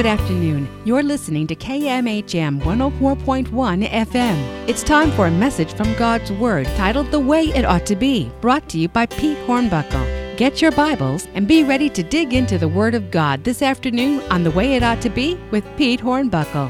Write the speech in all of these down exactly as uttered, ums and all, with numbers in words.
Good afternoon. You're listening to K M H M one oh four point one F M. It's time for a message from God's Word titled The Way It Ought to Be, brought to you by Pete Hornbuckle. Get your Bibles and be ready to dig into the Word of God this afternoon on The Way It Ought to Be with Pete Hornbuckle.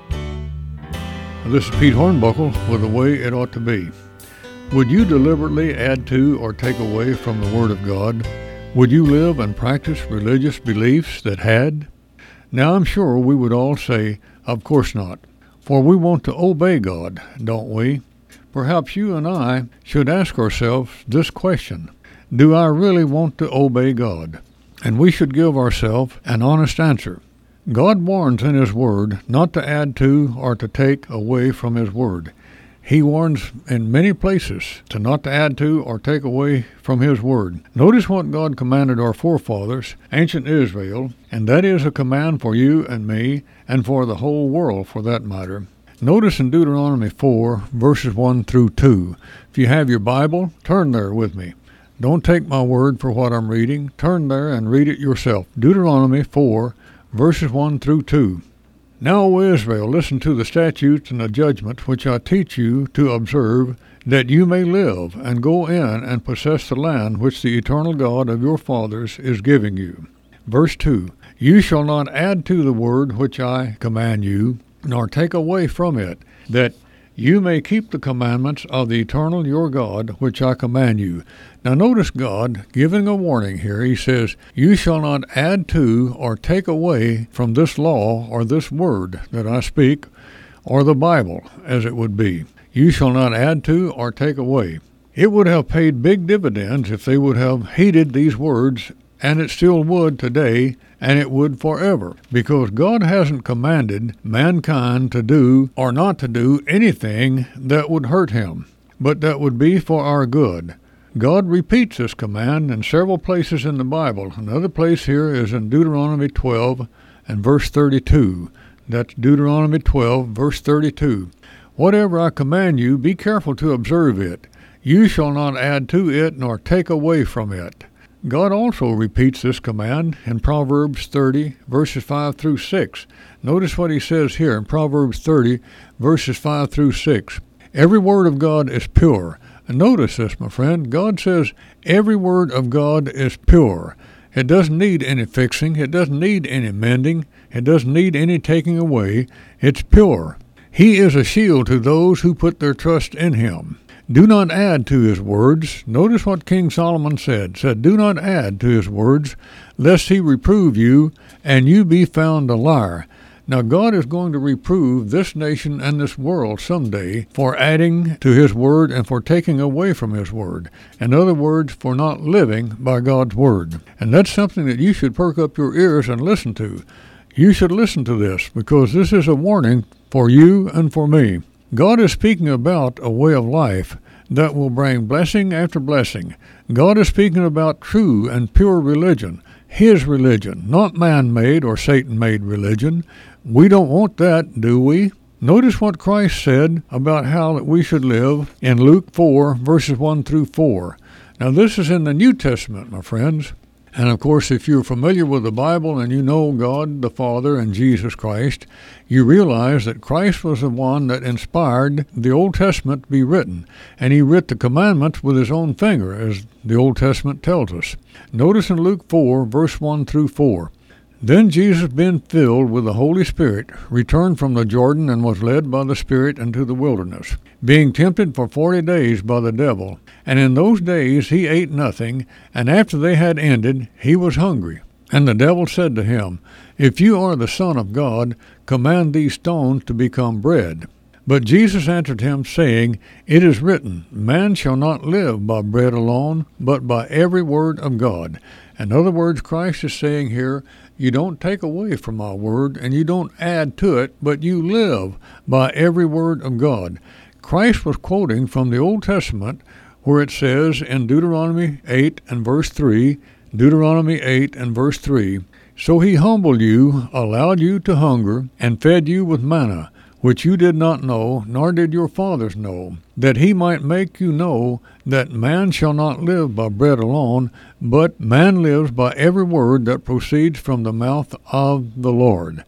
This is Pete Hornbuckle with The Way It Ought to Be. Would you deliberately add to or take away from the Word of God? Would you live and practice religious beliefs that had? Now I'm sure we would all say, of course not, for we want to obey God, don't we? Perhaps you and I should ask ourselves this question: do I really want to obey God? And we should give ourselves an honest answer. God warns in His Word not to add to or to take away from His Word. He warns in many places to not to add to or take away from His Word. Notice what God commanded our forefathers, ancient Israel, and that is a command for you and me, and for the whole world for that matter. Notice in Deuteronomy four, verses one through two. If you have your Bible, turn there with me. Don't take my word for what I'm reading. Turn there and read it yourself. Deuteronomy four, verses one through two. Now, O Israel, listen to the statutes and the judgments which I teach you to observe, that you may live, and go in and possess the land which the eternal God of your fathers is giving you. Verse two, you shall not add to the word which I command you, nor take away from it, that you may keep the commandments of the eternal your God, which I command you. Now notice God giving a warning here. He says, you shall not add to or take away from this law or this word that I speak, or the Bible, as it would be. You shall not add to or take away. It would have paid big dividends if they would have heeded these words, and it still would today, and it would forever, because God hasn't commanded mankind to do or not to do anything that would hurt him, but that would be for our good. God repeats this command in several places in the Bible. Another place here is in Deuteronomy twelve and verse thirty-two. That's Deuteronomy twelve, verse thirty-two. Whatever I command you, be careful to observe it. You shall not add to it nor take away from it. God also repeats this command in Proverbs thirty, verses five through six. Notice what he says here in Proverbs thirty, verses five through six. Every word of God is pure. And notice this, my friend. God says every word of God is pure. It doesn't need any fixing. It doesn't need any mending. It doesn't need any taking away. It's pure. He is a shield to those who put their trust in Him. Do not add to His words. Notice what King Solomon said. Said, do not add to His words, lest He reprove you, and you be found a liar. Now God is going to reprove this nation and this world someday for adding to His word and for taking away from His word. In other words, for not living by God's word. And that's something that you should perk up your ears and listen to. You should listen to this, because this is a warning for you and for me. God is speaking about a way of life that will bring blessing after blessing. God is speaking about true and pure religion, His religion, not man-made or Satan-made religion. We don't want that, do we? Notice what Christ said about how that we should live in Luke four, verses one through four. Now this is in the New Testament, my friends. And of course, if you're familiar with the Bible and you know God the Father and Jesus Christ, you realize that Christ was the one that inspired the Old Testament to be written. And He writ the commandments with His own finger, as the Old Testament tells us. Notice in Luke four, verse one through four. Then Jesus, being filled with the Holy Spirit, returned from the Jordan and was led by the Spirit into the wilderness, being tempted for forty days by the devil. And in those days he ate nothing, and after they had ended, he was hungry. And the devil said to him, If you are the Son of God, command these stones to become bread. But Jesus answered him, saying, It is written, Man shall not live by bread alone, but by every word of God. In other words, Christ is saying here, you don't take away from my word, and you don't add to it, but you live by every word of God. Christ was quoting from the Old Testament, where it says in Deuteronomy eight and verse three, Deuteronomy eight and verse three, So He humbled you, allowed you to hunger, and fed you with manna, which you did not know, nor did your fathers know, that He might make you know that man shall not live by bread alone, but man lives by every word that proceeds from the mouth of the Lord.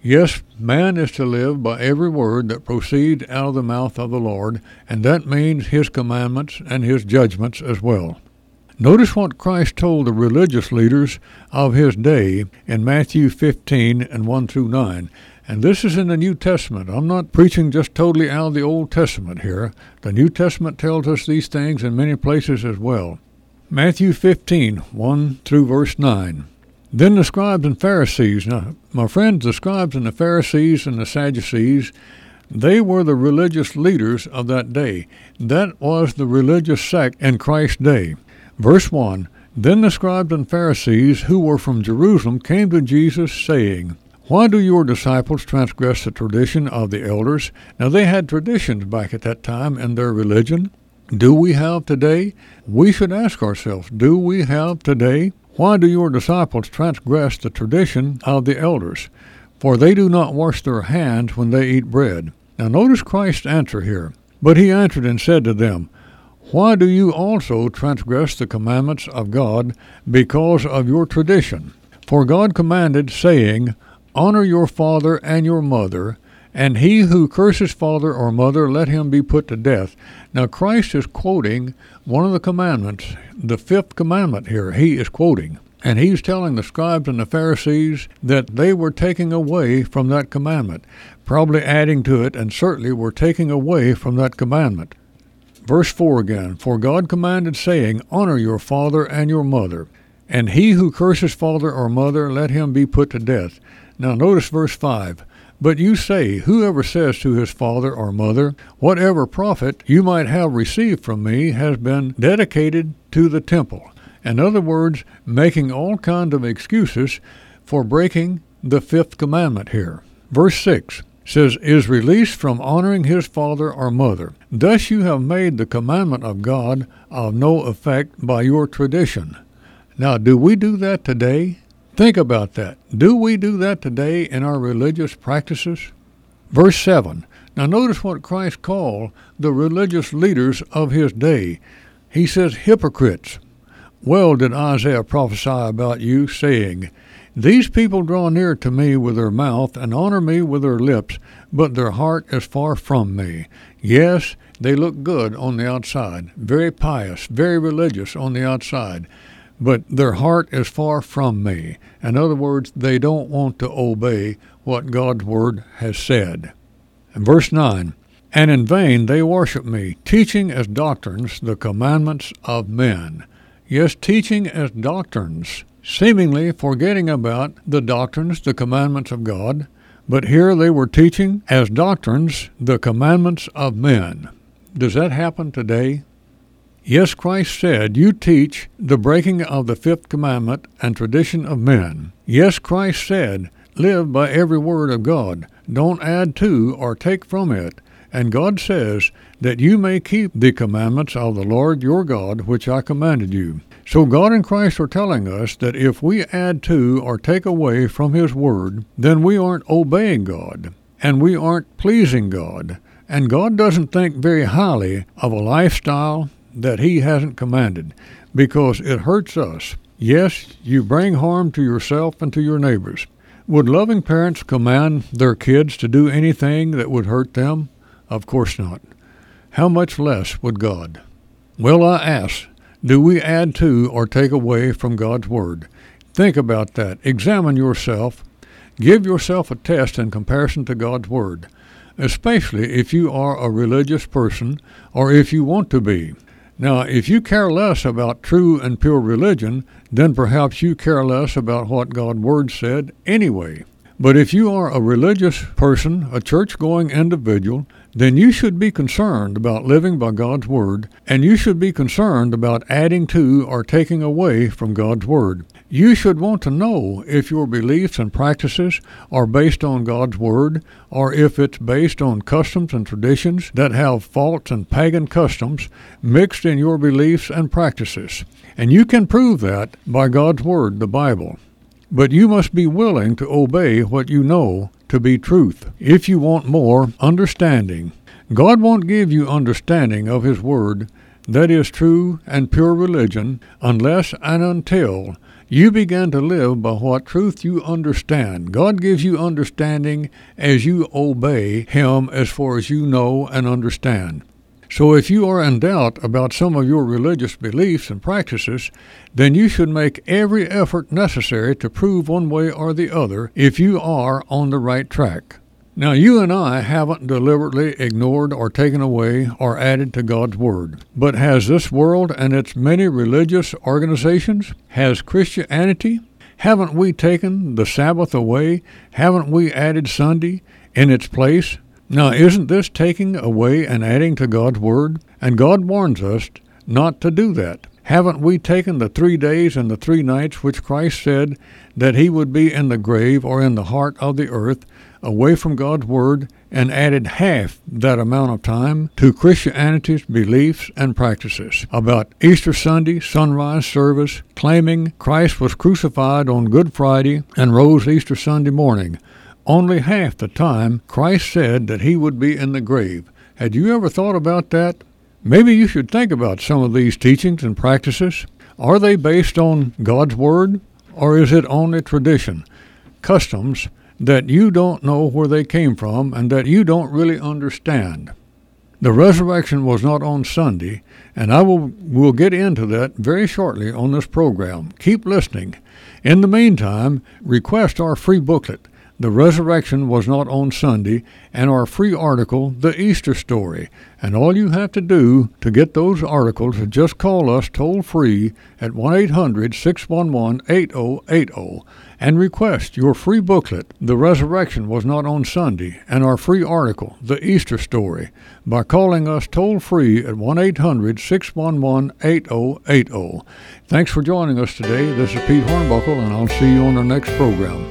Yes, man is to live by every word that proceeds out of the mouth of the Lord, and that means his commandments and his judgments as well. Notice what Christ told the religious leaders of his day in Matthew fifteen and one through nine. And this is in the New Testament. I'm not preaching just totally out of the Old Testament here. The New Testament tells us these things in many places as well. Matthew fifteen, one through verse nine. Then the scribes and Pharisees, now my friends, the scribes and the Pharisees and the Sadducees, they were the religious leaders of that day. That was the religious sect in Christ's day. Verse one, Then the scribes and Pharisees who were from Jerusalem came to Jesus, saying, Why do your disciples transgress the tradition of the elders? Now they had traditions back at that time in their religion. Do we have today? We should ask ourselves, do we have today? Why do your disciples transgress the tradition of the elders? For they do not wash their hands when they eat bread. Now notice Christ's answer here. But he answered and said to them, Why do you also transgress the commandments of God because of your tradition? For God commanded, saying, Honor your father and your mother, and he who curses father or mother, let him be put to death. Now Christ is quoting one of the commandments, the fifth commandment here, he is quoting. And he's telling the scribes and the Pharisees that they were taking away from that commandment, probably adding to it, and certainly were taking away from that commandment. Verse four again, For God commanded, saying, Honor your father and your mother, and he who curses father or mother, let him be put to death. Now notice verse five. But you say, Whoever says to his father or mother, Whatever profit you might have received from me has been dedicated to the temple. In other words, making all kinds of excuses for breaking the fifth commandment here. Verse six says, Is released from honoring his father or mother. Thus you have made the commandment of God of no effect by your tradition. Now, do we do that today? Think about that. Do we do that today in our religious practices? Verse seven. Now notice what Christ called the religious leaders of his day. He says, Hypocrites. Well did Isaiah prophesy about you, saying, These people draw near to me with their mouth and honor me with their lips, but their heart is far from me. Yes, they look good on the outside, very pious, very religious on the outside, but their heart is far from me. In other words, they don't want to obey what God's word has said. And verse nine, And in vain they worship me, teaching as doctrines the commandments of men. Yes, teaching as doctrines, seemingly forgetting about the doctrines, the commandments of God. But here they were teaching as doctrines the commandments of men. Does that happen today? Yes, Christ said, You teach the breaking of the fifth commandment and tradition of men. Yes, Christ said, Live by every word of God. Don't add to or take from it. And God says that you may keep the commandments of the Lord your God, which I commanded you. So God and Christ are telling us that if we add to or take away from his word, then we aren't obeying God, and we aren't pleasing God. And God doesn't think very highly of a lifestyle that he hasn't commanded, because it hurts us. Yes, you bring harm to yourself and to your neighbors. Would loving parents command their kids to do anything that would hurt them? Of course not. How much less would God? Well, I ask, do we add to or take away from God's word? Think about that. Examine yourself. Give yourself a test in comparison to God's word, especially if you are a religious person or if you want to be. Now, if you care less about true and pure religion, then perhaps you care less about what God's word said anyway. But if you are a religious person, a church-going individual, then you should be concerned about living by God's word, and you should be concerned about adding to or taking away from God's word. You should want to know if your beliefs and practices are based on God's word, or if it's based on customs and traditions that have false and pagan customs mixed in your beliefs and practices. And you can prove that by God's word, the Bible. But you must be willing to obey what you know to be truth. If you want more understanding, God won't give you understanding of his word that is true and pure religion unless and until You begin to live by what truth you understand. God gives you understanding as you obey Him as far as you know and understand. So if you are in doubt about some of your religious beliefs and practices, then you should make every effort necessary to prove one way or the other if you are on the right track. Now, you and I haven't deliberately ignored or taken away or added to God's Word. But has this world and its many religious organizations, has Christianity, haven't we taken the Sabbath away? Haven't we added Sunday in its place? Now, isn't this taking away and adding to God's Word? And God warns us not to do that. Haven't we taken the three days and the three nights which Christ said that He would be in the grave or in the heart of the earth, away from God's Word, and added half that amount of time to Christianity's beliefs and practices about Easter Sunday sunrise service, claiming Christ was crucified on Good Friday and rose Easter Sunday morning? Only half the time Christ said that He would be in the grave. Had you ever thought about that? Maybe you should think about some of these teachings and practices. Are they based on God's Word, or is it only tradition, customs that you don't know where they came from and that you don't really understand? The resurrection was not on Sunday, and I will will get into that very shortly on this program. Keep listening. In the meantime, request our free booklet, The Resurrection Was Not on Sunday, and our free article, The Easter Story. And all you have to do to get those articles is just call us toll-free at one eight hundred six one one eight oh eight oh and request your free booklet, The Resurrection Was Not on Sunday, and our free article, The Easter Story, by calling us toll-free at one eight hundred six one one eight oh eight oh. Thanks for joining us today. This is Pete Hornbuckle, and I'll see you on our next program.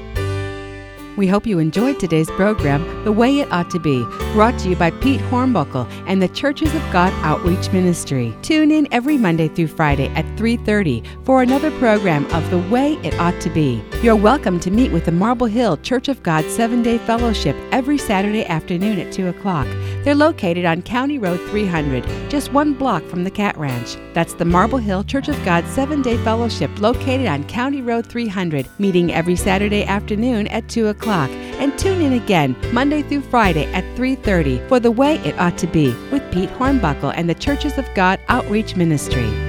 We hope you enjoyed today's program, The Way It Ought to Be, brought to you by Pete Hornbuckle and the Churches of God Outreach Ministry. Tune in every Monday through Friday at three thirty for another program of The Way It Ought to Be. You're welcome to meet with the Marble Hill Church of God seven-Day Fellowship every Saturday afternoon at two o'clock. They're located on County Road three hundred, just one block from the Cat Ranch. That's the Marble Hill Church of God seven-Day Fellowship located on County Road three hundred, meeting every Saturday afternoon at two o'clock. And tune in again Monday through Friday at three thirty for The Way It Ought to Be with Pete Hornbuckle and the Churches of God Outreach Ministry.